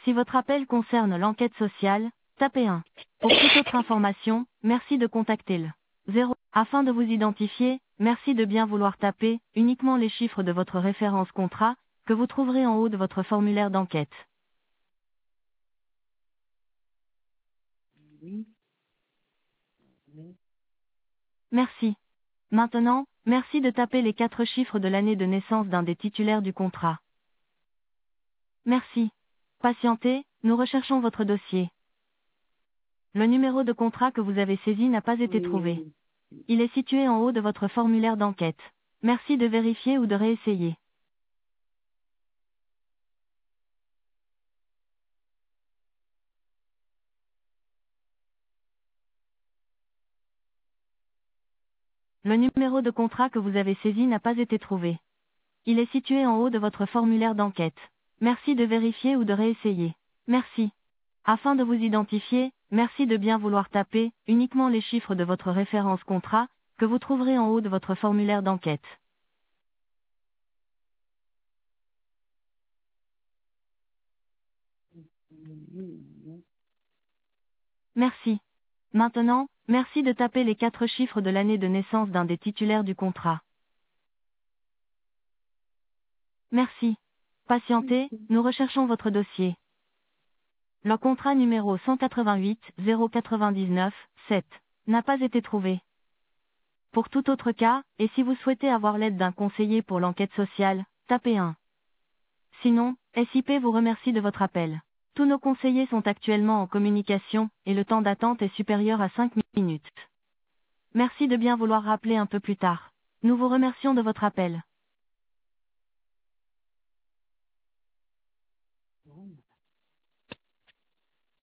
Si votre appel concerne l'enquête sociale, tapez 1. Pour toute autre information, merci de contacter le 0. Afin de vous identifier, merci de bien vouloir taper uniquement les chiffres de votre référence contrat, que vous trouverez en haut de votre formulaire d'enquête. Oui. Oui. Merci. Maintenant, merci de taper les 4 chiffres de l'année de naissance d'un des titulaires du contrat. Merci. Patientez, nous recherchons votre dossier. Le numéro de contrat que vous avez saisi n'a pas été trouvé. Oui. Il est situé en haut de votre formulaire d'enquête. Merci de vérifier ou de réessayer. Le numéro de contrat que vous avez saisi n'a pas été trouvé. Il est situé en haut de votre formulaire d'enquête. Merci de vérifier ou de réessayer. Merci. Afin de vous identifier, merci de bien vouloir taper uniquement les chiffres de votre référence contrat, que vous trouverez en haut de votre formulaire d'enquête. Oui. Merci. Maintenant, merci de taper les 4 chiffres de l'année de naissance d'un des titulaires du contrat. Merci. Patientez, nous recherchons votre dossier. Le contrat numéro 188 099 7 n'a pas été trouvé. Pour tout autre cas, et si vous souhaitez avoir l'aide d'un conseiller pour l'enquête sociale, tapez 1. Sinon, SIP vous remercie de votre appel. Tous nos conseillers sont actuellement en communication, et le temps d'attente est supérieur à 5 minutes. Merci de bien vouloir rappeler un peu plus tard. Nous vous remercions de votre appel.